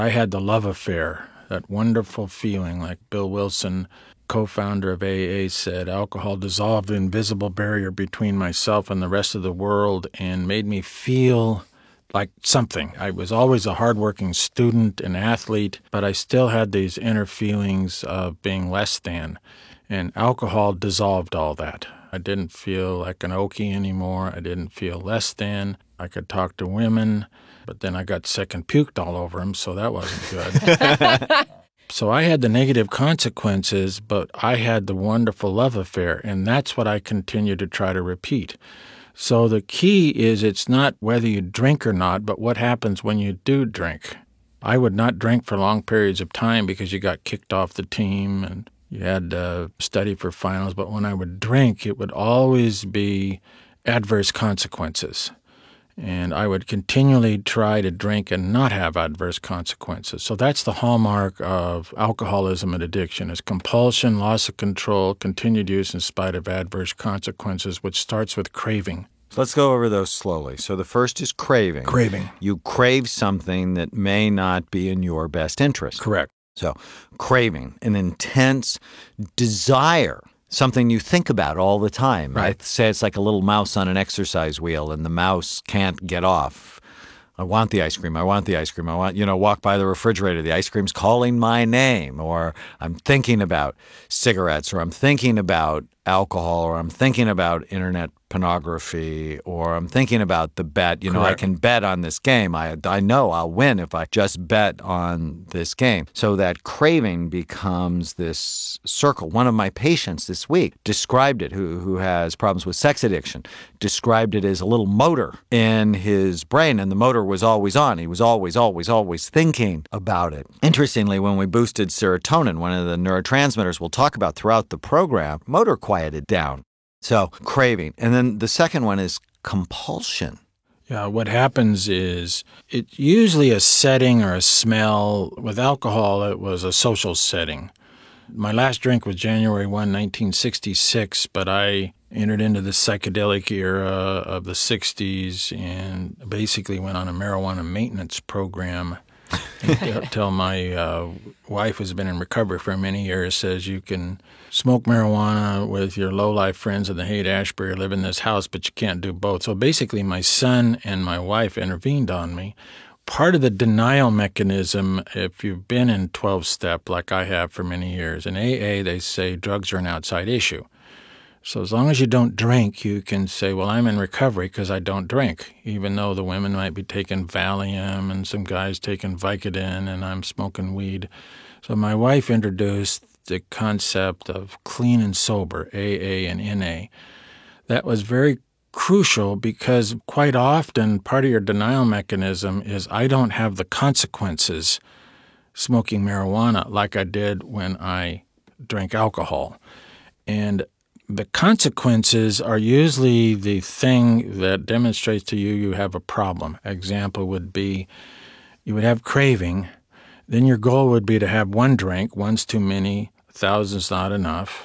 I had the love affair, that wonderful feeling, like Bill Wilson, co-founder of AA, said, alcohol dissolved the invisible barrier between myself and the rest of the world and made me feel like something. I was always a hardworking student and athlete, but I still had these inner feelings of being less than. And alcohol dissolved all that. I didn't feel like an Okie anymore. I didn't feel less than. I could talk to women, but then I got sick and puked all over them, so that wasn't good. So I had the negative consequences, but I had the wonderful love affair, and that's what I continue to try to repeat. So the key is it's not whether you drink or not, but what happens when you do drink. I would not drink for long periods of time because you got kicked off the team and you had to study for finals, but when I would drink, it would always be adverse consequences. And I would continually try to drink and not have adverse consequences. So that's the hallmark of alcoholism and addiction, is compulsion, loss of control, continued use in spite of adverse consequences, which starts with craving. So let's go over those slowly. So the first is craving. Craving. You crave something that may not be in your best interest. Correct. So craving, an intense desire, something you think about all the time. Right. I say it's like a little mouse on an exercise wheel, and the mouse can't get off. I want the ice cream. I want the ice cream. I want, walk by the refrigerator. The ice cream's calling my name. Or I'm thinking about cigarettes, or I'm thinking about alcohol, or I'm thinking about internet pornography, or I'm thinking about the bet. I can bet on this game. I know I'll win if I just bet on this game. So that craving becomes this circle. One of my patients this week described it, who has problems with sex addiction, described it as a little motor in his brain, and the motor was always on. He was always, always, always thinking about it. Interestingly, when we boosted serotonin, one of the neurotransmitters we'll talk about throughout the program, motor quieted down. So craving. And then the second one is compulsion. Yeah, what happens is it's usually a setting or a smell. With alcohol, it was a social setting. My last drink was January 1, 1966, but I entered into the psychedelic era of the 60s and basically went on a marijuana maintenance program until my wife, who's been in recovery for many years, says you can smoke marijuana with your low-life friends in the Haight-Ashbury, live in this house, but you can't do both. So basically my son and my wife intervened on me. Part of the denial mechanism, if you've been in 12-step like I have for many years, in AA they say drugs are an outside issue. So as long as you don't drink, you can say, well, I'm in recovery because I don't drink, even though the women might be taking Valium and some guys taking Vicodin and I'm smoking weed. So my wife introduced the concept of clean and sober, AA and NA. That was very crucial because quite often part of your denial mechanism is I don't have the consequences smoking marijuana like I did when I drank alcohol. And the consequences are usually the thing that demonstrates to you you have a problem. Example would be you would have craving. Then your goal would be to have one drink. One's too many, 1,000's not enough.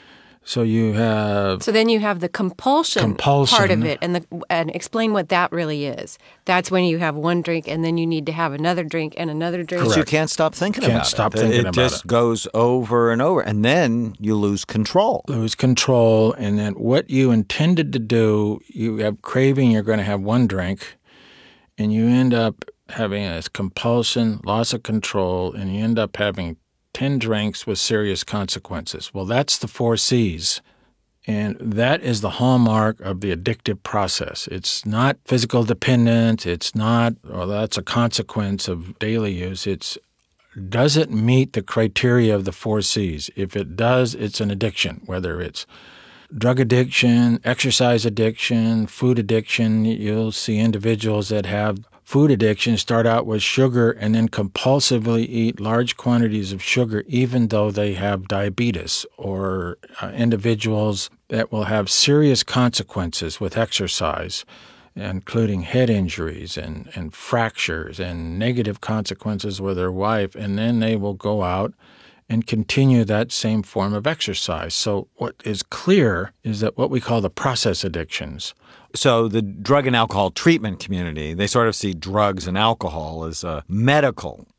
So you have... So then you have the compulsion part of it, and explain what that really is. That's when you have one drink, and then you need to have another drink and another drink. Because you can't stop thinking about it. Can't stop thinking about it. It just goes over and over, and then you lose control. Lose control, and then what you intended to do, you have craving, you're going to have one drink, and you end up having a compulsion, loss of control, and you end up having 10 drinks with serious consequences. Well, that's the 4 C's, and that is the hallmark of the addictive process. It's not physical dependence. It's not, well, that's a consequence of daily use. It's, does it meet the criteria of the 4 C's? If it does, it's an addiction, whether it's drug addiction, exercise addiction, food addiction. You'll see individuals that have food addiction start out with sugar and then compulsively eat large quantities of sugar even though they have diabetes, or individuals that will have serious consequences with exercise, including head injuries and fractures and negative consequences with their wife, and then they will go out and continue that same form of exercise. So what is clear is that what we call the process addictions. So the drug and alcohol treatment community, they sort of see drugs and alcohol as a medical